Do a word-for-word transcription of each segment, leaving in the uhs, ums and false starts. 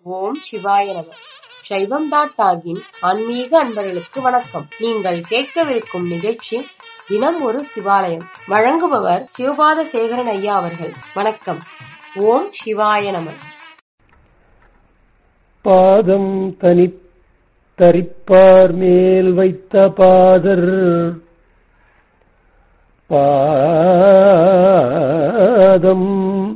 ஓம் சிவாய நம. சைவம் டாட் டாகின் ஆன்மீக அன்பர்களுக்கு வணக்கம். நீங்கள் கேட்கவிருக்கும் நிகழ்ச்சி தினம் ஒரு சிவாலயம். வழங்குபவர் சிவபாத சேகரன் ஐயா அவர்கள். வணக்கம். ஓம் சிவாய நம. பாதம் தனி தரிப்பார் மேல் வைத்த பாதர் பாதம்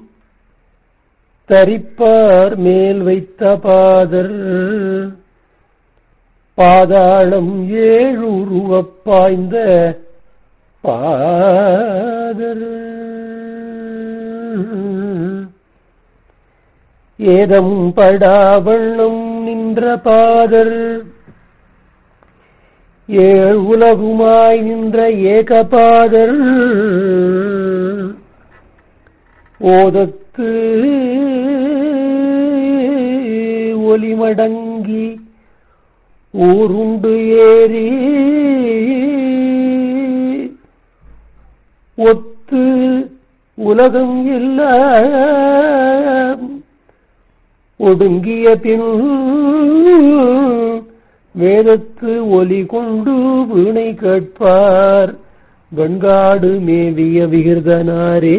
தரிப்பார் மேல் வைத்த பாதர் பாதாளம் ஏழுருவப் பாய்ந்த பாதர் ஏதம் படாவண்ணம் நின்ற பாதர் ஏழ் உலகுமாய் நின்ற ஏகபாதர் ஓதத்து ஒலிமடங்கி ஊருண்டு ஏறி ஒத்து உலகம் எல்லாம் ஒடுங்கிய பின் வேதத்து ஒலி கொண்டு வீணை கேட்பார் வெண்காடு மேவிய விகிர்தனாரே.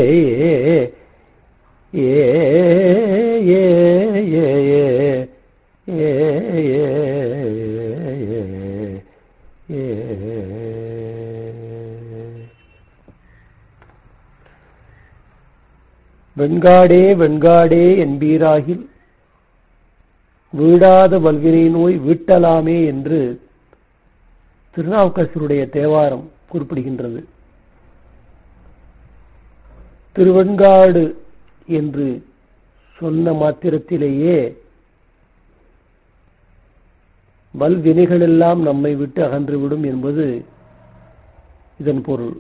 ஏ ஏ ஏ ஏ ஏ வெண்காடே வெண்காடே என்பீராகில் வீடாத வல்வினை நோய் வீட்டலாமே என்று திருநாவுக்கரசருடைய தேவாரம் குறிப்பிடுகின்றது. திருவெண்காடு என்று சொன்ன மாத்திரத்திலேயே வல்வினைகளெல்லாம் நம்மை விட்டு அகன்றுவிடும் என்பது இதன் பொருள்.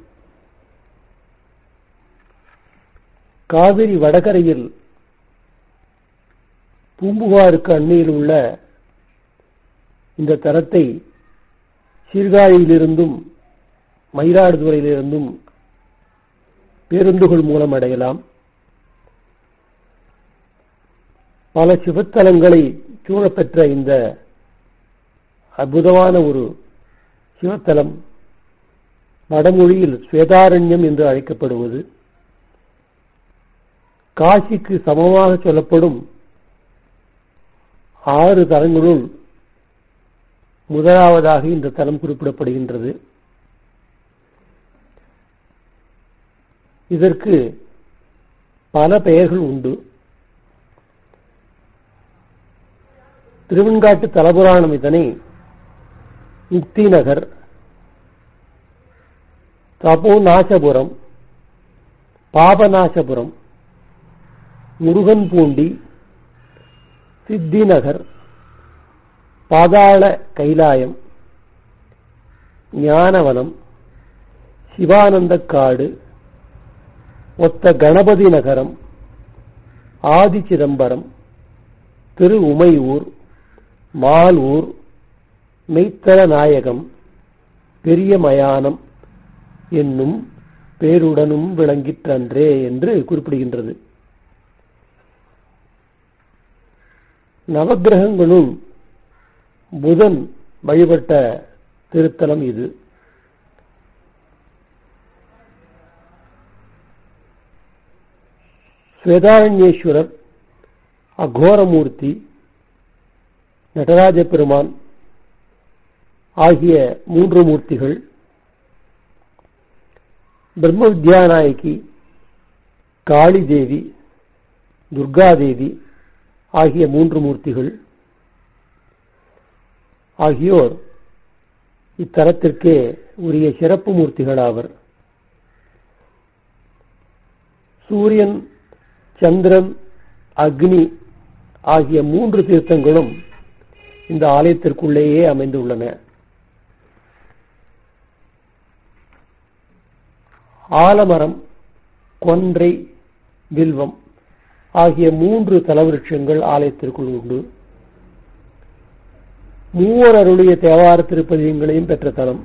காவிரி வடகரையில் பூம்புகாருக்கு அண்மையில் உள்ள இந்த தலத்தை சீர்காழியிலிருந்தும் மயிலாடுதுறையிலிருந்தும் பேருந்துகள் மூலம் அடையலாம். பல சிவத்தலங்களை சூழப்பெற்ற இந்த அற்புதமான ஒரு சிவத்தலம் வடமொழியில் ஸ்வேதாரண்யம் என்று அழைக்கப்படுவது. காசிக்கு சமமாக சொல்லப்படும் ஆறு தலங்களுள் முதலாவதாக இந்த தலம் குறிப்பிடப்படுகின்றது. இதற்கு பல பெயர்கள் உண்டு. திருவெண்காட்டு தலபுராணம் இதனை முக்தி நகர், தபோநாசபுரம், பாபநாசபுரம், முருகன் பூண்டி, சித்தி நகர், பாதாள கைலாயம், ஞானவனம், சிவானந்தக்காடு, ஒத்த கணபதி நகரம், ஆதி சிதம்பரம், திரு உமையூர், மாலூர், மெய்த்தல நாயகம், பெரிய மயானம் என்னும் பேருடனும் விளங்கிற்றன்றே என்று குறிப்பிடுகின்றது. நவக்கிரகங்களும் புதன் வழிபட்ட திருத்தலம் இது. ஸ்வேதாரண்யேஸ்வரர், அகோரமூர்த்தி, நடராஜ பெருமான் ஆகிய மூன்று மூர்த்திகள், பிரம்ம வித்யாநாயகி, காளி தேவி, துர்காதேவி ஆகிய மூன்று மூர்த்திகள் ஆகியோர் இத்தலத்திற்கே உரிய சிறப்பு மூர்த்திகள் ஆவர். சூரியன், சந்திரன், அக்னி ஆகிய மூன்று தீர்த்தங்களும் இந்த ஆலயத்திற்குள்ளேயே அமைந்துள்ளன. ஆலமரம், கொன்றை, வில்வம் ஆகிய மூன்று தலவிருட்சங்கள் ஆலயத்திற்குள் உண்டு. மூவர் அருளிய தேவார திருப்பதிகங்களையும் பெற்ற தலம்.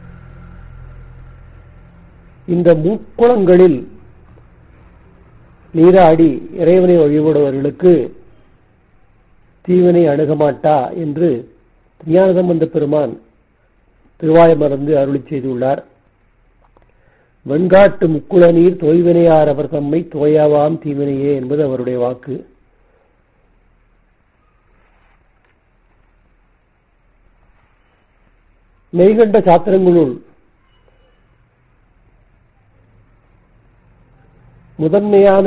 இந்த முக்குளங்களில் நீராடி இறைவனை வழிபடுபவர்களுக்கு தீவினை அணுகமாட்டா என்று ஞானசம்பந்த பெருமான் திருவாய்மலர்ந்து அருளி செய்துள்ளார். வெண்காட்டு முக்குள நீர் தோய்வினையார் அவர் தம்மை தோயாவாம் தீவினையே என்பது அவருடைய வாக்கு. மெய்கண்ட சாத்திரங்களுள் முதன்மையான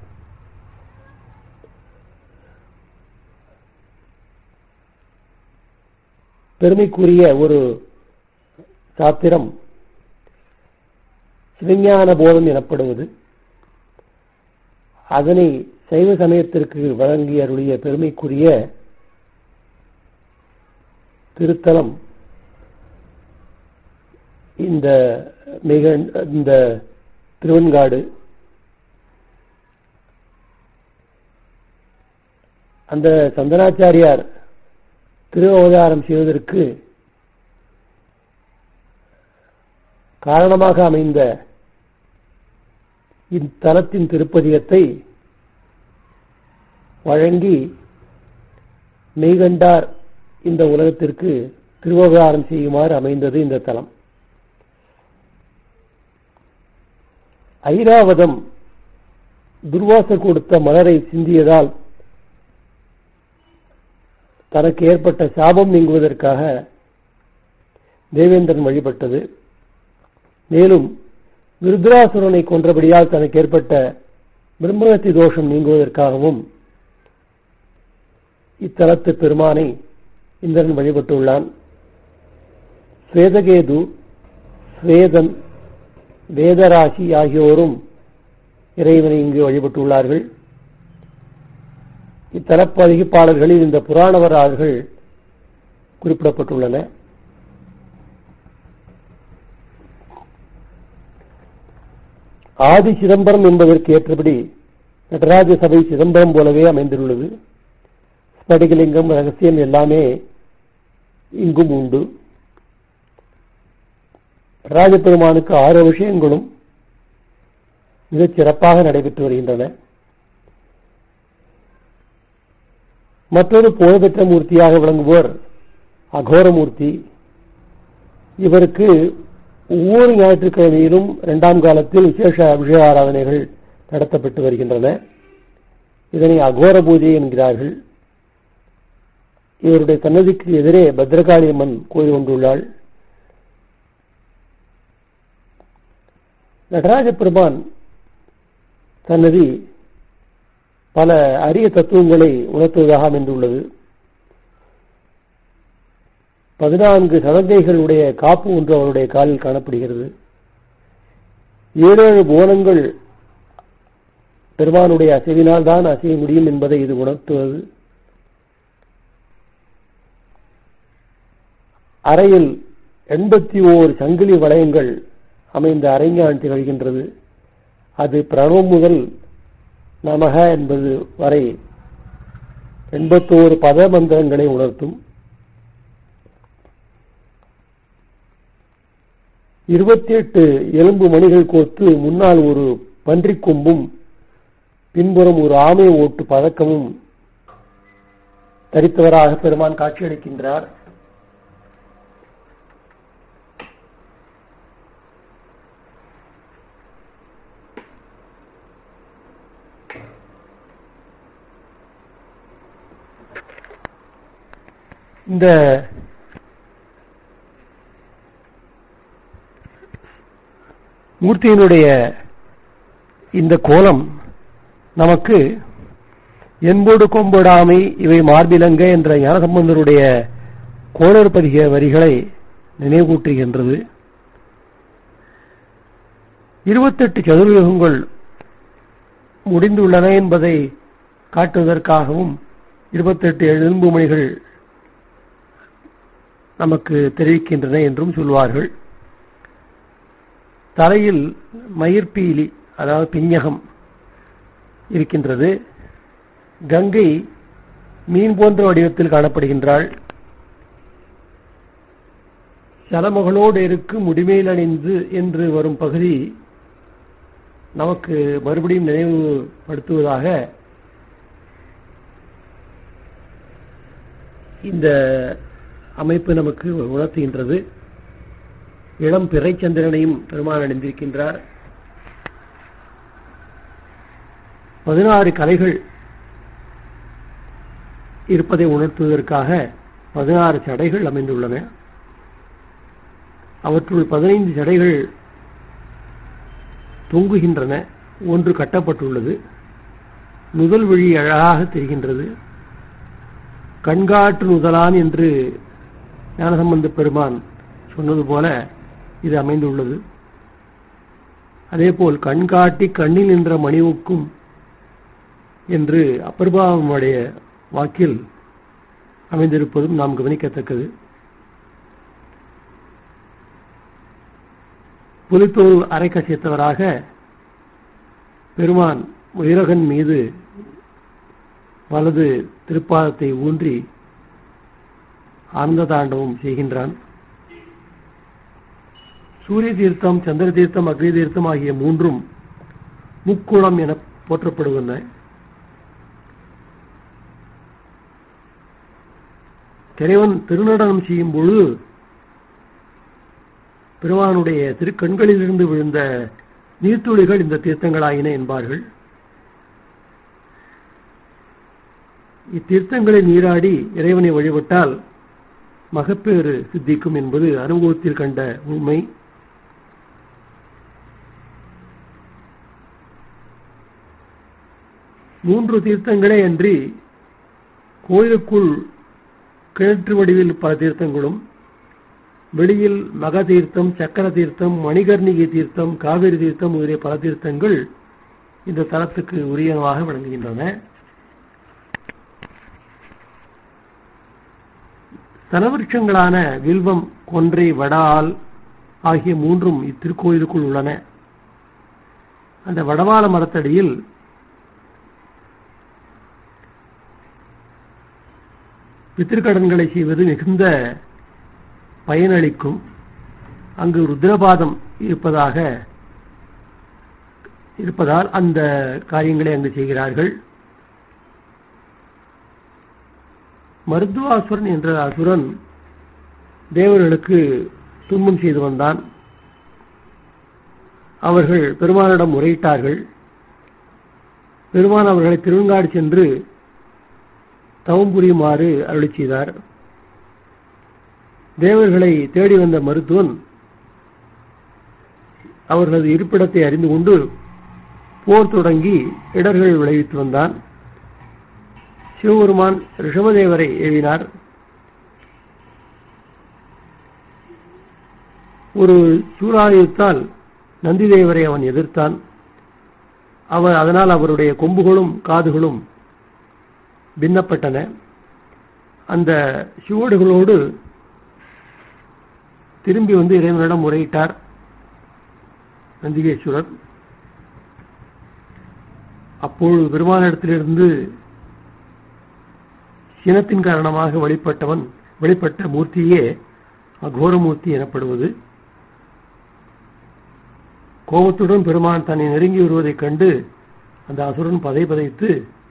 பெருமைக்குரிய ஒரு சாத்திரம் சிவஞான போதம் எனப்படுவது. அதனை சைவ சமயத்திற்கு வழங்கி அருளிய பெருமைக்குரிய திருத்தலம் இந்த மிக இந்த திருவெண்காடு. அந்த சந்தனாச்சாரியார் திரு அவதாரம் செய்வதற்கு காரணமாக அமைந்த இத்தலத்தின் திருப்பதிகத்தை வழங்கி மெய்கண்டார் இந்த உலகத்திற்கு திருவதாரம் செய்யுமாறு அமைந்தது இந்த தலம். ஐராவதம் துர்வாசர் கொடுத்த மலரை சிந்தியதால் தனக்கு ஏற்பட்ட சாபம் நீங்குவதற்காக தேவேந்திரன் வழிபட்டது. மேலும் விருத்ராசுரனை கொன்றபடியால் தனக்கு ஏற்பட்ட பிரம்மஹத்தி தோஷம் நீங்குவதற்காகவும் இத்தலத்து பெருமானை இந்திரன் வழிபட்டுள்ளான். ஸ்வேதகேது, ஸ்வேதன், வேதராசி ஆகியோரும் இறைவனை இங்கு வழிபட்டுள்ளார்கள். இத்தலப்பதிகப்பாளர்களில் இந்த புராண வரலாறுகள் குறிப்பிடப்பட்டுள்ளன. ஆதி சிதம்பரம் என்பதற்கு ஏற்றபடி நடராஜ சபை சிதம்பரம் போலவே அமைந்துள்ளது. ஸ்படிகலிங்கம், ரகசியம் எல்லாமே இங்கும் உண்டு. ராஜபெருமானுக்கு ஆறு விஷயங்களும் மிகச் சிறப்பாக நடைபெற்று வருகின்றன. மற்றொரு புகழ்பெற்ற மூர்த்தியாக விளங்குவோர் அகோரமூர்த்தி. இவருக்கு ஒவ்வொரு ஞாயிற்றுக்கிழமையிலும் இரண்டாம் காலத்தில் விசேஷ அபிஷேக ஆராதனைகள் நடத்தப்பட்டு வருகின்றன. இதனை அகோர பூஜை என்கிறார்கள். இவருடைய சன்னதிக்கு எதிரே பத்ரகாளி அம்மன் கோயில் கொண்டுள்ளாள். நடராஜ பெருமான் சன்னதி பல அரிய தத்துவங்களை உணர்த்துவதாக அமைந்துள்ளது. பதினான்கு சதந்தைகளுடைய காப்பு ஒன்று அவருடைய காலில் காணப்படுகிறது. ஏழு ஏழு புவனங்கள் பெருமானுடைய அசைவினால் தான் அசைய முடியும் என்பதை இது உணர்த்துவது. அறையில் எண்பத்தி ஓரு சங்கிலி வளையங்கள் அமைந்த அரைஞான் திகழ்கின்றது. அது பிரணவம் முதல் நமக என்பது வரை எண்பத்தோரு பத மந்திரங்களை உணர்த்தும். இருபத்தி எட்டு எலும்பு மணிகள் கோர்த்து முன்னால் ஒரு பன்றிக் கொம்பும் பின்புறம் ஒரு ஆமை ஓட்டு பதக்கமும் தரித்தவராக பெருமான் காட்சியளிக்கின்றார். இந்த மூர்த்தியினுடைய இந்த கோலம் நமக்கு என்போடு கொம்பொடாமை இவை மார்பிலங்க என்ற ஞானசம்பந்தருடைய கோளறுபதிக வரிகளை நினைவூட்டுகின்றது. இருபத்தெட்டு சதுர்யுகங்கள் முடிந்துள்ளன என்பதை காட்டுவதற்காகவும் இருபத்தெட்டு எலும்பு மணிகள் நமக்கு தெரிவிக்கின்றன என்றும் சொல்வார்கள். தலையில் மயிர்பீலி அதாவது பிஞ்சகம் இருக்கின்றது. கங்கை மீன் போன்ற வடிவத்தில் காணப்படுகின்றாள். சலமகளோடு இருக்கு முடிமேல் அணிந்து என்று வரும் பகுதி நமக்கு மறுபடியும் நினைவுபடுத்துவதாக இந்த அமைப்பு நமக்கு உணர்த்துகின்றது. இளம் பிறைச்சந்திரனையும் பெருமான் அணிந்திருக்கின்றார். பதினாறு கலைகள் இருப்பதை உணர்த்துவதற்காக பதினாறு சடைகள் அமைந்துள்ளன. அவற்றுள் பதினைந்து சடைகள் தொங்குகின்றன, ஒன்று கட்டப்பட்டுள்ளது. நுதல் வழி அழகாக தெரிகின்றது. கண்காட்டு நுதலான் என்று ஞானசம்பந்த பெருமான் சொன்னது போல இது அமைந்துள்ளது. அதேபோல் கண்காட்டி கண்ணில் நின்ற மணிவுக்கும் என்று அப்பர்பாவனுடைய வாக்கில் அமைந்திருப்பதும் நாம் கவனிக்கத்தக்கது. புலித்தோல் அரை கசித்தவராக பெருமான் உயரகன் மீது வலது திருப்பாதத்தை ஊன்றி ஆனந்த தாண்டவம் செய்கின்றான். சூரிய தீர்த்தம், சந்திர தீர்த்தம், அக்னி தீர்த்தம் ஆகிய மூன்றும் முக்குளம் என போற்றப்படுகின்றன. இறைவன் திருநடனம் செய்யும் பொழுது பெருமானுடைய திருக்கண்களிலிருந்து விழுந்த நீர்த்துளிகள் இந்த தீர்த்தங்களாயின என்பார்கள். இத்தீர்த்தங்களை நீராடி இறைவனை வழிபட்டால் மகப்பேறு சித்திக்கும் என்பது அனுபவத்தில் கண்ட உண்மை. மூன்று தீர்த்தங்களே அன்றி கோயிலுக்குள் கிணற்று வடிவில் பல தீர்த்தங்களும், வெளியில் மக தீர்த்தம், சக்கர தீர்த்தம், மணிகர்ணிகை தீர்த்தம், காவிரி தீர்த்தம் முதலிய பல தீர்த்தங்கள் இந்த தலத்துக்கு உரியனவாக விளங்குகின்றன. தலவிருட்சங்களான வில்வம், கொன்றை, வடால் ஆகிய மூன்றும் இத்திருக்கோயிலுக்குள் உள்ளன. அந்த வடவாள மரத்தடியில் பித்திருக்கடன்களை செய்வது மிகுந்த பயனளிக்கும். அங்கு ருத்ரபாதம் இருப்பதாக இருப்பதால் அந்த காரியங்களை அங்கு செய்கிறார்கள். மருத்துவாசுரன் என்ற அசுரன் தேவர்களுக்கு துன்பம் செய்து வந்தான். அவர்கள் பெருமானிடம் முறையிட்டார்கள். பெருமான் அவர்களை திருவெண்காடு சென்று தவம் புரியுமாறு அருளி செய்தார். தேவர்களை தேடி வந்த மருத்துவன் அவர்களது இருப்பிடத்தை அறிந்து கொண்டு போர் தொடங்கி இடர்கள் விளைவித்து வந்தான். சிவபெருமான் ரிஷபதேவரை ஏவினார். ஒரு சூறாயுத்தால் நந்திதேவரை அவன் எதிர்த்தான். அவர் அதனால் அவருடைய கொம்புகளும் காதுகளும் பின்னப்பட்டன. அந்த சுவடுகளோடு திரும்பி வந்து இறைவனிடம் முறையிட்டார் நந்திகேஸ்வரர். அப்பொழுது பெருமானிடத்திலிருந்து சினத்தின் காரணமாக வெளிப்பட்டவன் வெளிப்பட்ட மூர்த்தியே அகோரமூர்த்தி எனப்படுவது. கோபத்துடன் பெருமான் தன்னை நெருங்கி வருவதைக் கண்டு அந்த அசுரன் பதை பதைத்து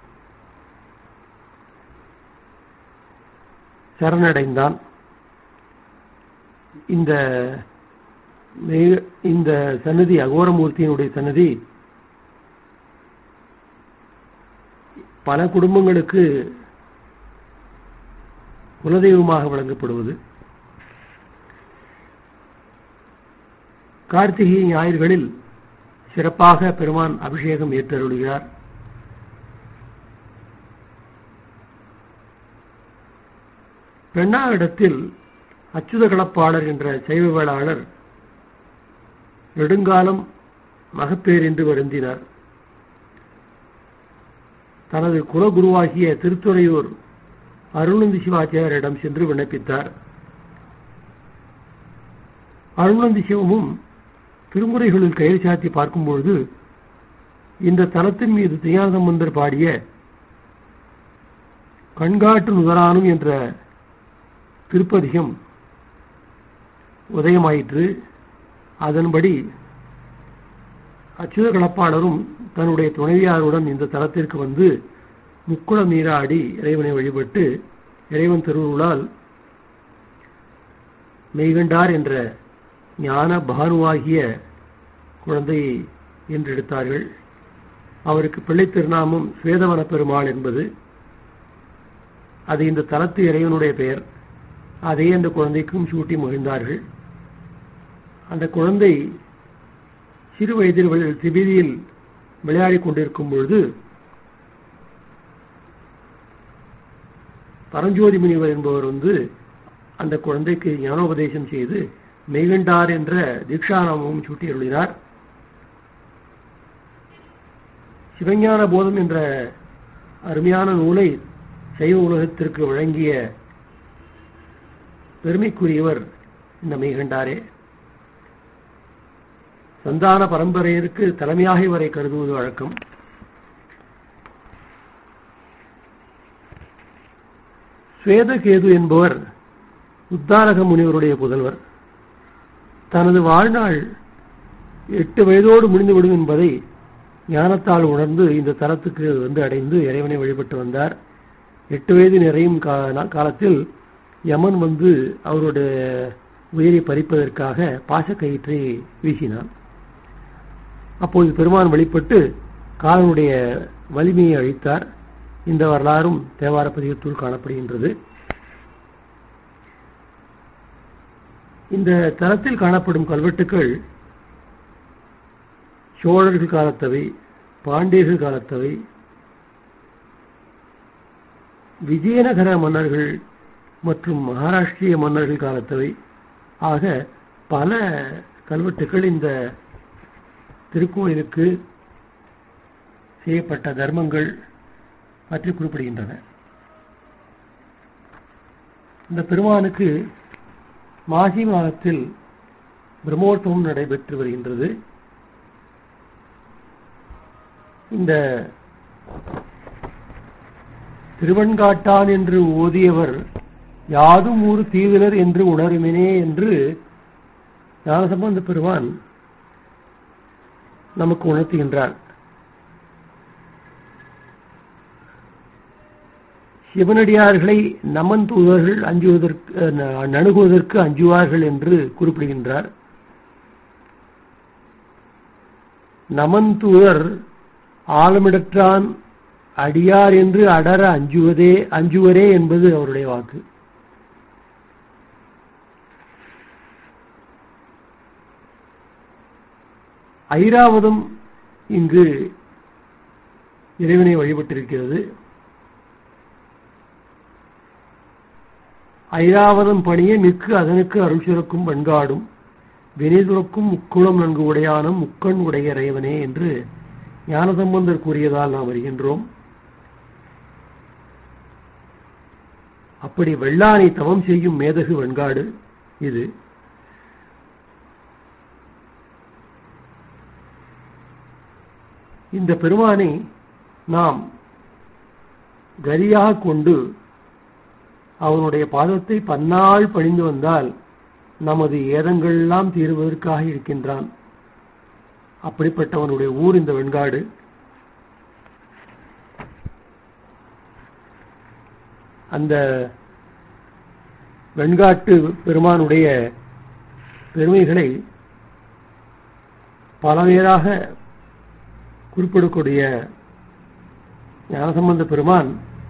சரணடைந்தான். இந்த இந்த சன்னதி, அகோரமூர்த்தியினுடைய சன்னதி பல குடும்பங்களுக்கு குலதெய்வமாக வழங்கப்படுவது. கார்த்திகை ஞாயிறுகளில் சிறப்பாக பெருமான் அபிஷேகம் ஏற்றருளுகிறார். பெண்ணாரிடத்தில் அச்சுத களப்பாளர் என்ற சைவ வேளாளர் நெடுங்காலம் மகப்பேர் என்று வருந்தினார். தனது குலகுருவாகிய திருத்துறையூர் அருணந்தி சிவாச்சாரியரிடம் சென்று விண்ணப்பித்தார். அருணந்தி சிவமும் திருமுறைகளில் கயிறு சாத்தி பார்க்கும்பொழுது இந்த தலத்தின் மீது தியானசம்பந்தர் பாடிய கண்காட்டு நுதலானும் என்ற திருப்பதிகம் உதயமாயிற்று. அதன்படி அச்சுத கலப்பாளரும் தன்னுடைய துணைவியாருடன் இந்த தலத்திற்கு வந்து முக்குளம் நீராடி இறைவனை வழிபட்டு இறைவன் திருவுருளால் மெய்கண்டார் என்ற ஞான பானுவாகிய குழந்தையை என்றெடுத்தார்கள். அவருக்கு பிள்ளை திருநாமம் சுவேதவன பெருமாள் என்பது. அது இந்த தலத்து இறைவனுடைய பெயர். அதே அந்த குழந்தைக்கும் சூட்டி மகிழ்ந்தார்கள். அந்த குழந்தை சிறு வயதில் திபீதியில் விளையாடிக் கொண்டிருக்கும் பொழுது பரஞ்சோதி முனிவர் என்பவர் வந்து அந்த குழந்தைக்கு ஞானோபதேசம் செய்து மெய்கண்டார் என்ற தீட்சாநாமமும் சூட்டி அருளினார். சிவஞான போதம் என்ற அருமையான நூலை சைவ உலகத்திற்கு வழங்கிய பெருமைக்குரியவர் இந்த மெய்கண்டாரே. சந்தான பரம்பரையிற்கு தலைமையாக இவரை கருதுவது வழக்கம். சுவேதகேது என்பவர் உத்தாரக முனிவருடைய புதல்வர். தனது வாழ்நாள் எட்டு வயதோடு முடிந்துவிடும் என்பதை ஞானத்தால் உணர்ந்து இந்த தலத்துக்கு வந்து அடைந்து இறைவனை வழிபட்டு வந்தார். எட்டு வயது நிறையும் காலத்தில் யமன் வந்து அவருடைய உயிரை பறிப்பதற்காக பாசக்கயிற்றை வீசினான். அப்போது பெருமான் வெளிப்பட்டு காலனுடைய வலிமையை அழித்தார். இந்த வரலாறும் தேவார பதிகத்துள் காணப்படுகின்றது. இந்த தலத்தில் காணப்படும் கல்வெட்டுக்கள் சோழர்கள் காலத்தவை, பாண்டியர்கள் காலத்தவை, விஜயநகர மன்னர்கள் மற்றும் மகாராஷ்டிரிய மன்னர்கள் காலத்தவை ஆக பல கல்வெட்டுக்கள் இந்த திருக்கோயிலுக்கு செய்யப்பட்ட தர்மங்கள் பற்றி குறிப்பிடுகின்றன. இந்த பெருமானுக்கு மாசி மாதத்தில் பிரம்மோற்சவம் நடைபெற்று வருகின்றது. இந்த திருவெண்காட்டான் என்று ஓதியவர் யாதும் ஊர் தீவிரர் என்று உணருமினே என்று ஞானசம்பந்த பெருமான் நமக்கு உணர்த்துகின்றார். சிவனடியார்களை நமன் தூதர்கள் அஞ்சுவதற்கு நணுகுவதற்கு அஞ்சுவார்கள் என்று குறிப்பிடுகின்றார். நமன் தூதர் ஆலமிடற்றான் அடியார் என்று அடர அஞ்சுவதே அஞ்சுவரே என்பது அவருடைய வாக்கு. ஐராவதம் இங்கு இறைவனை வழிபட்டிருக்கிறது. ஐராவதம் பணிய மிக்கு அதனுக்கு அருள் சுரக்கும் பண்காடும் வினைதுறக்கும் முக்குளம் நன்கு உடையானும் முக்கண் உடைய இறைவனே என்று ஞானசம்பந்தர் கூறியதால் நாம் வருகின்றோம். அப்படி வெள்ளானை தவம் செய்யும் மேதகு வெண்காடு இது. இந்த பெருமானை நாம் கரியாக கொண்டு அவனுடைய பாதத்தை பன்னாள் பணிந்து வந்தால் நமது ஏதங்கள் எல்லாம் தீர்வதற்காக இருக்கின்றான். அப்படிப்பட்டவனுடைய ஊர் இந்த வெண்காடு. அந்த வெண்காட்டு பெருமானுடைய பெருமைகளை பலவேறாக குறிப்பிடக்கூடிய ஞானசம்பந்த பெருமான்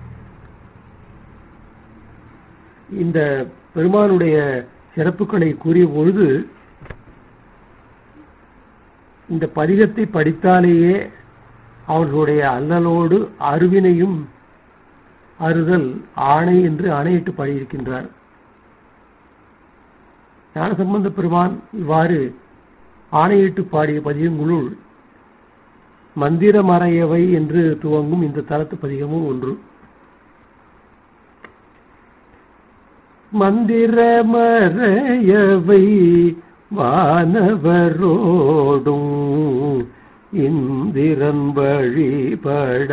இந்த பெருமானுடைய சிறப்புகளை கூறிய பொழுது இந்த பதிகத்தை படித்தாலேயே அவர்களுடைய அல்லலோடு அருவினையும் அறுதல் ஆணை என்று ஆணையிட்டு பாடியிருக்கின்றார். ஞானசம்பந்த பெருமான் இவ்வாறு ஆணையிட்டு பாடிய பதிகங்களுள் மந்திரமறையவை என்று துவங்கும் இந்த தலத்து பதிகமும் ஒன்று. மந்திரமறையவை வானவரோடும் இந்திரன் வழிபட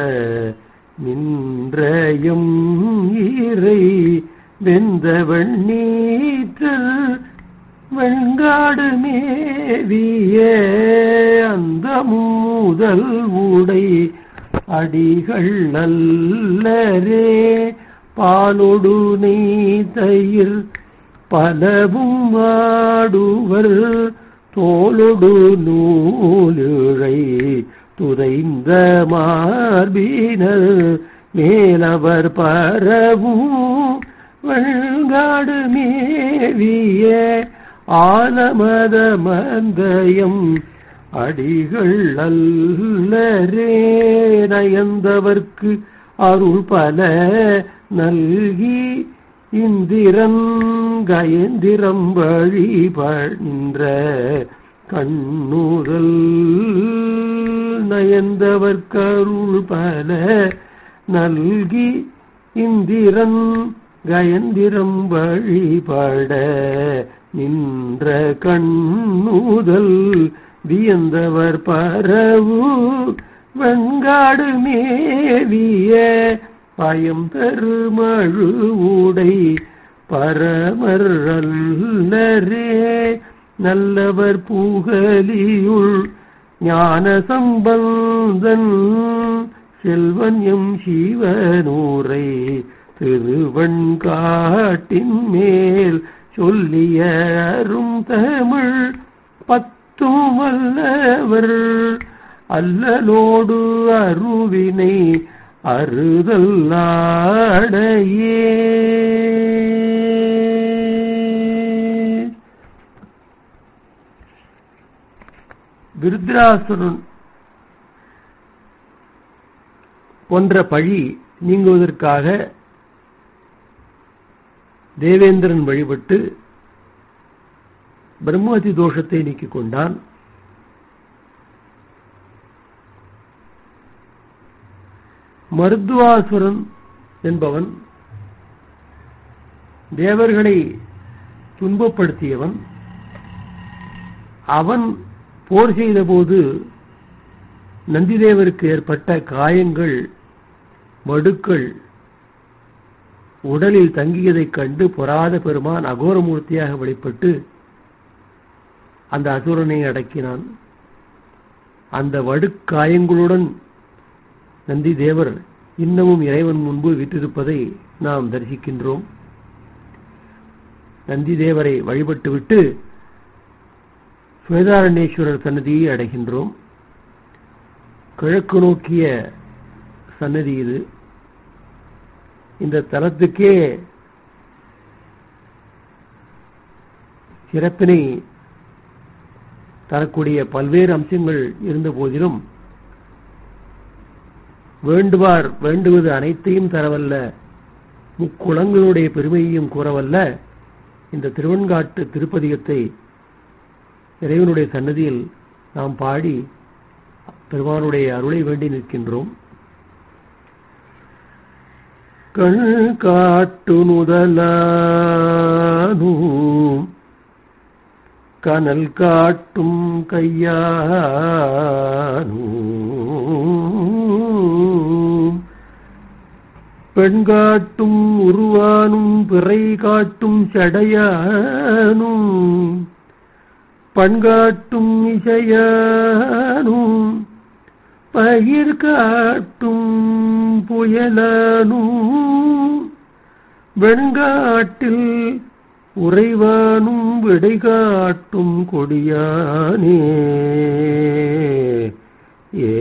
நின்றயம் இறை வெந்த வெண்ணீற்றல் வெண்காடு மேவிய அந்த முதல் உடை அடிகள் அல்லரே பாலொடு நெய் தயிர் பலவும் ஆடுவர் தோளொடு நூலிழை துதைந்த மார்பினர் மேலவர் பரவும் வெண்காடு மேவிய ஆலமத மந்தயம் அடிகள் அல்லரே நயந்தவர்க்கு அருள் பல நல்கி இந்திரன் கயந்திரம் வழிபன்ற கண்ணுதல் நயந்தவர்க்கு அருள் பல நல்கி இந்திரன் கயந்திரம் வழிபட நின்ற கண்ணுதல் வியந்தவர் பரவு வெண்காடு மேவிய பயம் தருமழு உடை பரமர் அல்லரே நல்லவர் புகலியுள் ஞான சம்பந்தன் செல்வன் எம் சிவனூரை திருவெண்காட்டின் மேல் சொல்லிய அரும் தமிழ் பத்தும் அல்லவர் அல்லலோடு அருவினை அறுதல் ஆடையே. விருத்ராசுரன் போன்ற பழி நீங்குவதற்காக தேவேந்திரன் வழிபட்டு பிரம்மஹத்தி தோஷத்தை நீக்கிக் கொண்டான். மருத்வாசுரன் என்பவன் தேவர்களை துன்பப்படுத்தியவன். அவன் போர் செய்த போது நந்திதேவருக்கு ஏற்பட்ட காயங்கள் வடுக்கள் உடலில் தங்கியதைக் கண்டு பொறாத பெருமான் அகோரமூர்த்தியாக வெளிப்பட்டு அந்த அசுரனை அடக்கினான். அந்த வடுக்காயங்களுடன் நந்தி தேவர் இன்னமும் இறைவன் முன்பு விட்டிருப்பதை நாம் தரிசிக்கின்றோம். நந்தி தேவரை வழிபட்டுவிட்டு சுவேதாரண்யேஸ்வரர் சன்னதியை அடைகின்றோம். கிழக்கு நோக்கிய சன்னதி இது. இந்த தலத்துக்கே சிறப்பினை தரக்கூடிய பல்வேறு அம்சங்கள் இருந்த போதிலும் வேண்டுவார் வேண்டுவது அனைத்தையும் தரவல்ல, முக்குளங்களுடைய பெருமையையும் கூறவல்ல இந்த திருவெண்காட்டு திருப்பதிகத்தை இறைவனுடைய சன்னதியில் நாம் பாடி பெருமானுடைய அருளை வேண்டி நிற்கின்றோம். கண் காட்டு முதலானும் கனல் காட்டும் கையானும் பெண்காட்டும் உருவானும் பிறை காட்டும் சடையானும் பண்காட்டும் இசையானும் பயிர் காட்டும் புயலானும் வெண்காட்டில் உறைவானும் விடை காட்டும் கொடியானே. ஏ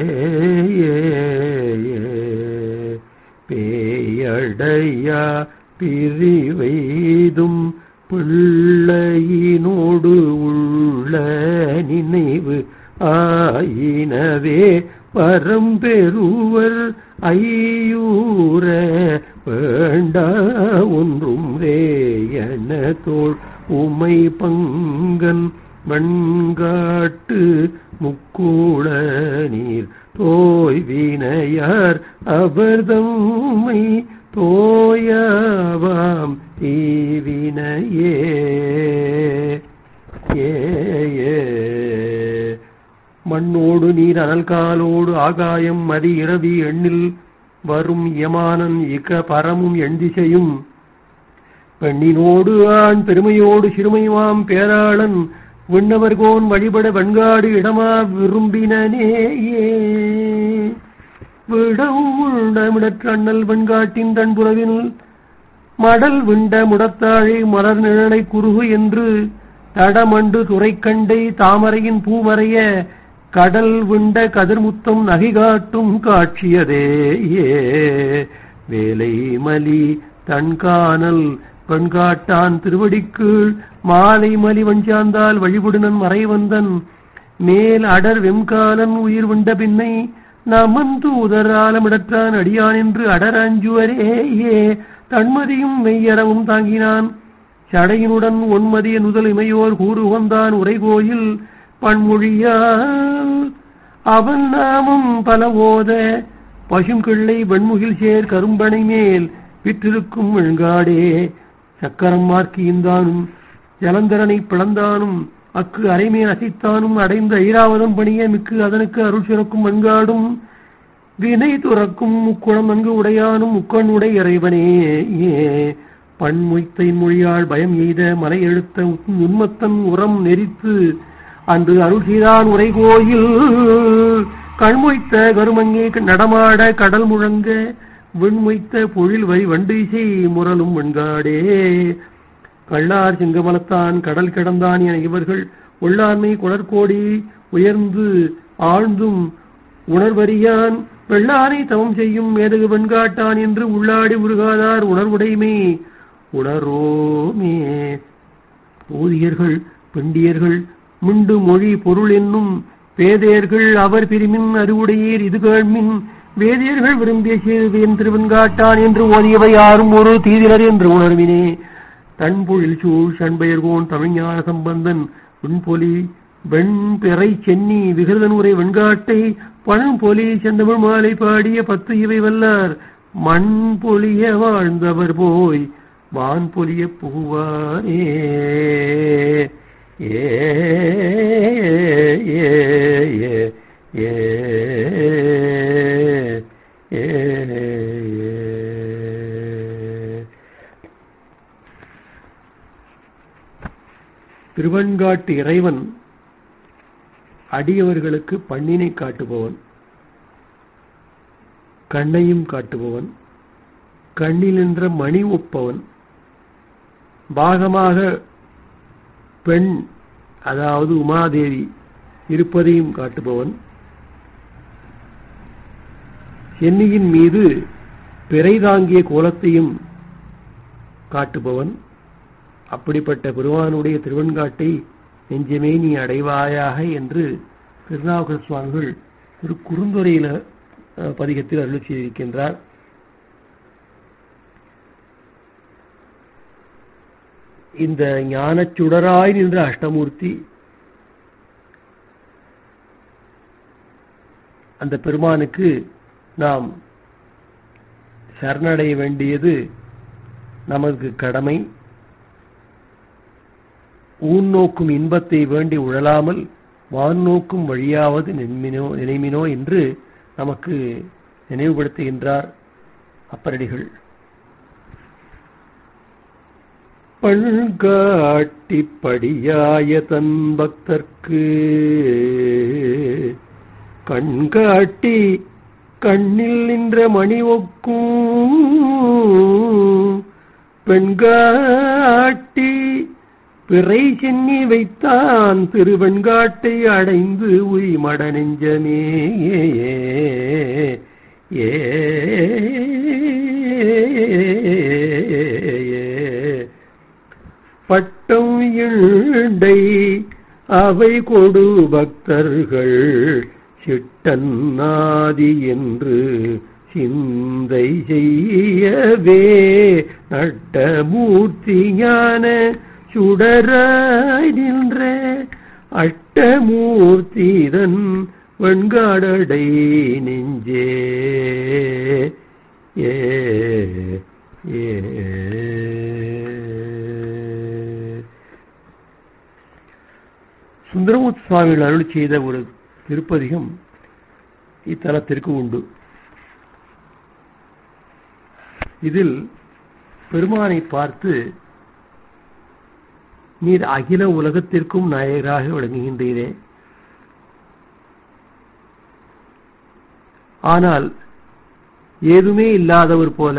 பேயடையா பிரிவைதும் பிள்ளையினோடு உள்ள நினைவு ஆயினவே பரம்பெருவர் ஐயூர வேண்டா ஒன்றும் வேயன தோள் உமை பங்கன் மண்காட்டு முக்கூள நீர் தோய்வினையார் அவர்தம்மை தோயாவாம் தீவினையே. ஏ மண்ணோடு நீர் அனல் காலோடு ஆகாயம் மதி இரவி எண்ணில் வரும் யமானன் இக பரமும் எண்திசையும் பெண்ணினோடு ஆண் பெருமையோடு சிறுமையுமாம் பேராளன் விண்ணவர்கோன் வழிபட வெண்காடு இடமா விரும்பினேயே விடமுடமிடற்ற அண்ணல் வெண்காட்டின் தன்புறவில் மடல் விண்ட முடத்தாழை மலர் நிழலை குறுகு என்று தடமண்டு துறைக்கண்டை தாமரையின் பூமறைய கடல் விண்ட கதிர்முத்தம் நகைகாட்டும் காட்சியதே வேலை மலி தன்கானல் பெண்காட்டான் திருவடிக்கீழ் மாலை மலி வஞ்சாந்தால் வழிபடுனன் மறைவந்தன் மேல் அடர் வெம்காலன் உயிர் விண்ட பின்னை நமந்து உதராலமிடற்றான் அடியான் என்று அடர் அஞ்சுவரேயே தன்மதியும் மெய்யறவும் தாங்கினான் சடையினுடன் ஒன்மதிய நுதல் இமையோர் கூறுகொந்தான் உரைகோயில் பன்மொழியால் அவன் நாமும் பல ஓத பசுங்கிள்ளை வெண்முகில் சேர் கரும்பனை மேல் விற்றிருக்கும் வெண்காடே சக்கரம் மார்க்கியந்தானும் ஜலந்தரனை பிளந்தானும் அக்கு அரைமேல் அசைத்தானும் அடைந்த ஐராவதம் பணிய மிக்கு அதனுக்கு அருள் சிறக்கும் வெண்காடும் வினை துறக்கும் முக்குளம் நன்கு உடையானும் முக்கண் உடை இறைவனே பன்மொய்த்தை மொழியால் பயம் எய்த மலை எழுத்த உன்மத்தன் உரம் நெறித்து அன்று அருள் செய்தான் உரைகோயில் கண்மொய்த்த கருமங்கே நடமாட கடல் முழங்க வெண்மொய்த்த பொழில் வரி வண்டிசை முரலும் வெண்காடே கள்ளார் சிங்கமலத்தான் கடல் கிடந்தான் என இவர்கள் உள்ளாண்மை குளர்கோடி உயர்ந்து ஆழ்ந்தும் உணர்வறியான் வெள்ளானை தவம் செய்யும் மேதகு வெண்காட்டான் என்று உள்ளாடி உருகாதார் உணர்வுடைமை உணரோமே ஊதியர்கள் பெண்டியர்கள் மிண்டு மொழி பொருள் என்னும் பேதையர்கள் அவர் பிரிமின் அறிவுடையீர் இது கேள்மின் வேதியர்கள் விரும்பிய செய்வேன் திருவெண்காட்டான் என்று ஓதியவை யாரும் ஒரு தீதிலர் என்று உணர்வினே தன்பொழில் சூழ் சண்பெயர்கோன் தமிழ்ஞான சம்பந்தன் வெண்பொலி வெண் பிறை சென்னி விகிருதன் உரை வெண்காட்டை பழம்பொலி செந்தமிழ் மாலை பாடிய பத்து இவை வல்லார் மண் பொலிய வாழ்ந்தவர் போய் வான் பொலிய புகுவாரே ஏ ஏ ஏ ஏ திருவெண்காட்டு இறைவன் அடியவர்களுக்கு பண்ணினை காட்டுபவன், கண்ணையும் காட்டுபவன், கண்ணில் நின்ற மணி ஒப்பவன், பாகமாக பெண் அதாவது உமாதேவி இருப்பதையும் காட்டுபவன், சென்னியின் மீது பிறை தாங்கிய கோலத்தையும் காட்டுபவன். அப்படிப்பட்ட பெருமானுடைய திருவெண்காட்டை நெஞ்சமே நீ அடைவாயாக என்று திருநாவுக்கர சுவாமிகள் ஒரு குறுந்துரையில பதிகத்தில் அருள் செய்திருக்கின்றார். இந்த ஞானச் சுடராய் நின்ற அஷ்டமூர்த்தி அந்த பெருமானுக்கு நாம் சரணடைய வேண்டியது நமக்கு கடமை. ஊன் நோக்கும் இன்பத்தை வேண்டி உழலாமல் வான் நோக்கும் வழியாவது நினைமினோ நினைமினோ என்று நமக்கு நினைவுபடுத்துகின்றார் அப்பரடிகள். பண்காட்டி படியாய தன் பக்தர்க்கு கண்காட்டி கண்ணில் நின்ற மணி ஒக்கும் பெண்காட்டி பிறை சென்னி வைத்தான் திருவெண்காட்டை அடைந்து உய் மட நெஞ்சமே ஏ பட்டம் இண்டை அவை கொடு பக்தர்கள் சிட்டன்னாதி என்று சிந்தை செய்யவே நட்டமூர்த்தி ஞான சுடராய் நின்ற அட்டமூர்த்திதன் வெண்காடடை நெஞ்சே ஏ ஏ சுந்தரமூர்த்தி சுவாமிகள் அருள் செய்த ஒரு திருப்பதிகம் இத்தலத்திற்கு உண்டு. இதில் பெருமானை பார்த்து நீர் அகில உலகத்திற்கும் நாயகராக விளங்குகின்றீரே. ஆனால் ஏதுமே இல்லாதவர் போல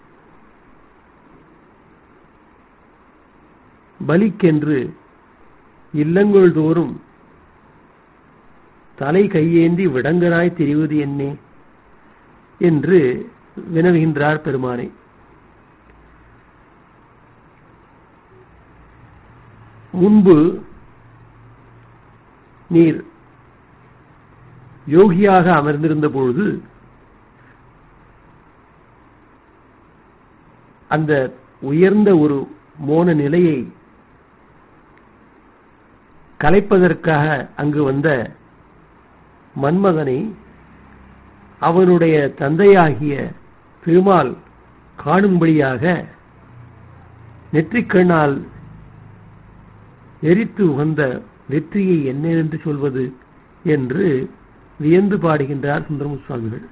பலிக்கென்று இல்லங்கள் தோறும் தலை கையேந்தி விடங்கராய் திரிவது என்னே என்று வினவுகின்றார் பெருமானை. முன்பு நீர் யோகியாக அமர்ந்திருந்த பொழுது அந்த உயர்ந்த ஒரு மோன நிலையை கலைப்பதற்காக அங்கு வந்த மன்மதனை அவனுடைய தந்தையாகிய திருமால் காணும்படியாக நெற்றிக்கண்ணால் எரித்து உகந்த வெற்றியை என்னென்று சொல்வது என்று வியந்து பாடுகின்றார் சுந்தரமு சுவாமிகள்.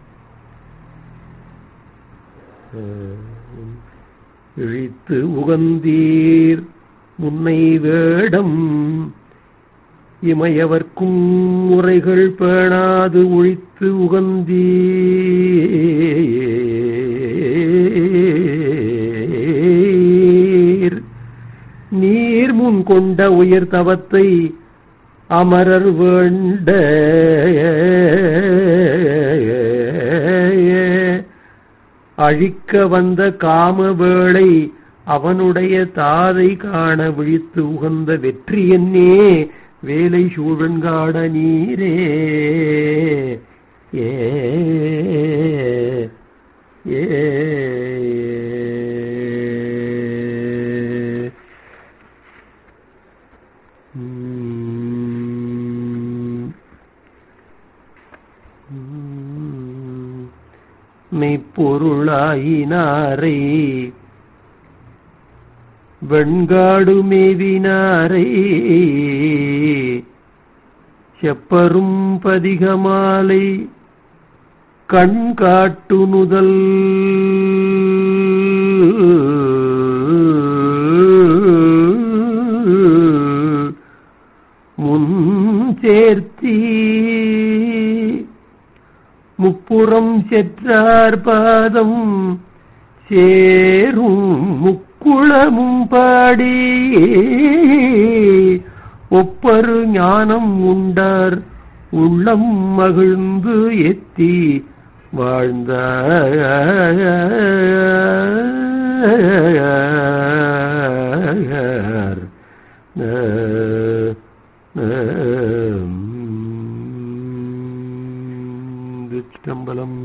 இழித்து உகந்தீர் முன்னை வேடம் இமையவர்க்கும் முறைகள் பேணாது ஒழித்து உகந்தீர் நீர் முன் கொண்ட உயர் தவத்தை அமரர் வேண்ட அழிக்க வந்த காமவேளை அவனுடைய தாதை காண விழித்து உகந்த வெற்றி என்னே வேலை சூழன்காட நீரே. ஏ ஏ மெய்ப்பொருளாயினாரை வெண்காடு மேவினாரை செப்பரும் பதிகமாலை கண் காட்டு நுதல் முன் சேர்த்தி முப்புறம் செற்றார் பாதம் சேரும் முக்குளமும் பாடி ஒப்பரு ஞானம் உண்டார் உள்ளம் மகிழ்ந்து எத்தி வாழ்ந்தார். திருச்சிற்றம்பலம்.